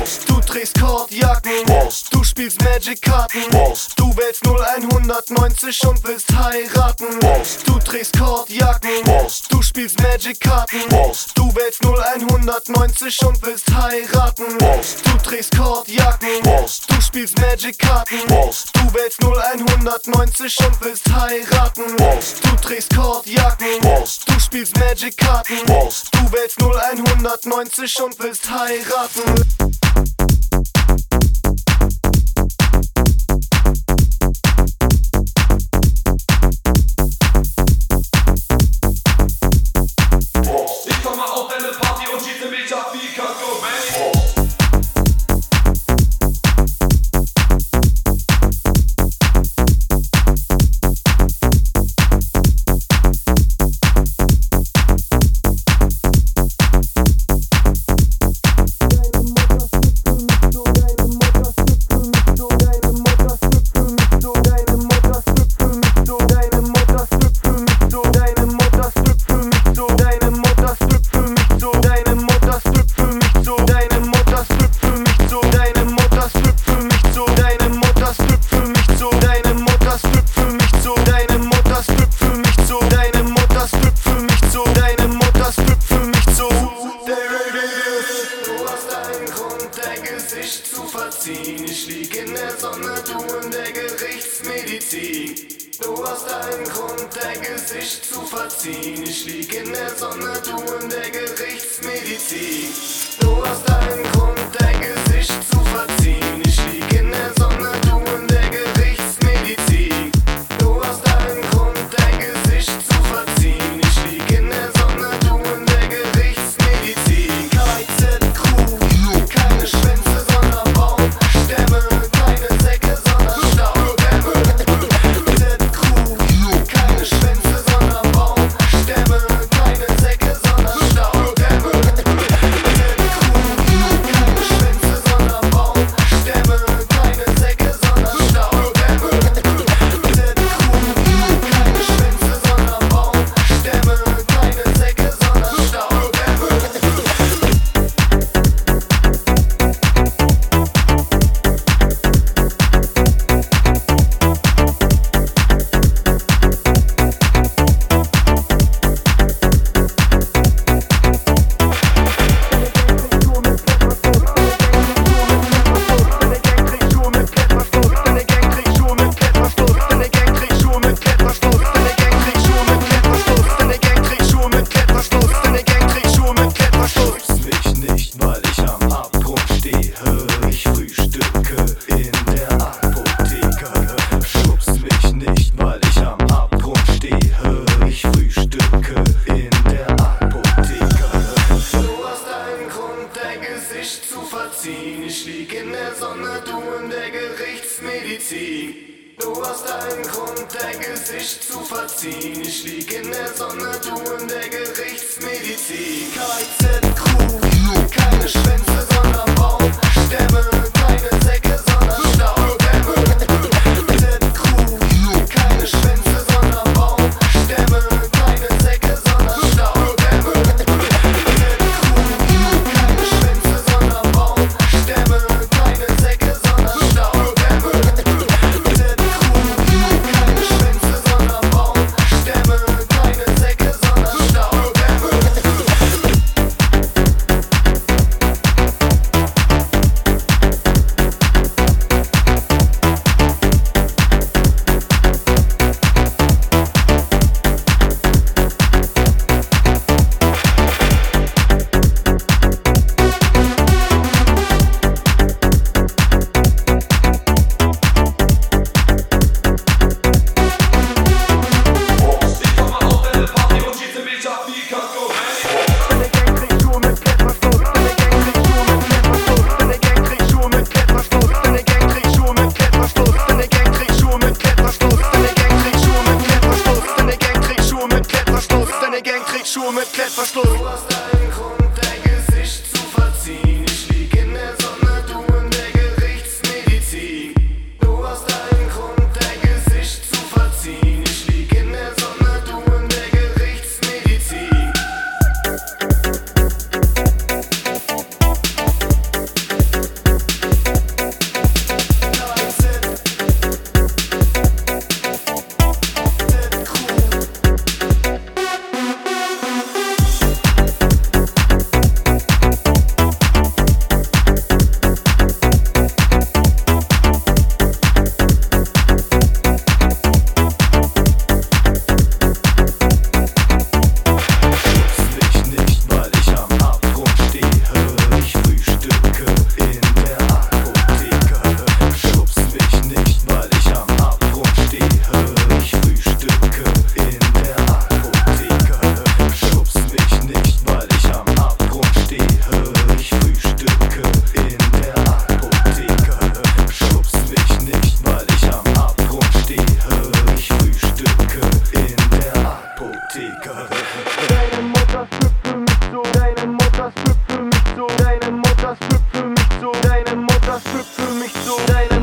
Du trägst Kordjacken, du spielst Magic-Karten. Du wählst 0190 und willst heiraten. Du trägst Kordjacken, du spielst Magic-Karten. Du wählst 0190 und willst heiraten. Du trägst Kordjacken, du spielst Magic-Karten. Du wählst 0190 und willst heiraten. Du trägst Kordjacken, du spielst Magic-Karten. Du wählst 0190 und willst heiraten. Ich komm mal auf deine Party und schieße mich ab wie Kurt Cobain. Ich lieg in der Sonne, du in der Gerichtsmedizin. Du hast einen Grund, dein Gesicht zu verziehen. Ich lieg in der Sonne, du in der Gerichtsmedizin. Du hast einen Grund, dein Gesicht zu verziehen. Ich lieg in der Sonne, du in der Gerichtsmedizin. Du hast einen Grund, dein Gesicht zu verziehen. Ich lieg in der Sonne, du in der Gerichtsmedizin. KZ-Crew, keine Schwänze, sondern Baumstämme. Keine Säcke, sondern Staubdämme. KZ-Crew, keine Schwänze, sondern Baumstämme. Keine Säcke, sondern Staubdämme. KZ-Crew, keine Schwänze, sondern Baumstämme. Keine Säcke, sondern Staubdämme. KZ-Crew, keine Schwänze, sondern Baumstämme. Keine Säcke, sondern Staubdämme. Ich lieg in der Sonne, du in der Gerichtsmedizin. Du hast einen Grund, dein Gesicht zu verziehen. Ich lieg in der Sonne, du in der Gerichtsmedizin. KZ-Crew, keine Schwänze, sondern Baumstämme. Keine Säcke, sondern Staubdämme. KZ-Crew, keine Schwänze, sondern Baumstämme. Keine Säcke, sondern Staubdämme. KZ-Crew, keine Schwänze, sondern Baumstämme. Keine Säcke, sondern Staubdämme. KZ-Crew, keine Schwänze, sondern Baumstämme. Keine Säcke, sondern Staubdämme. für mich so. Deine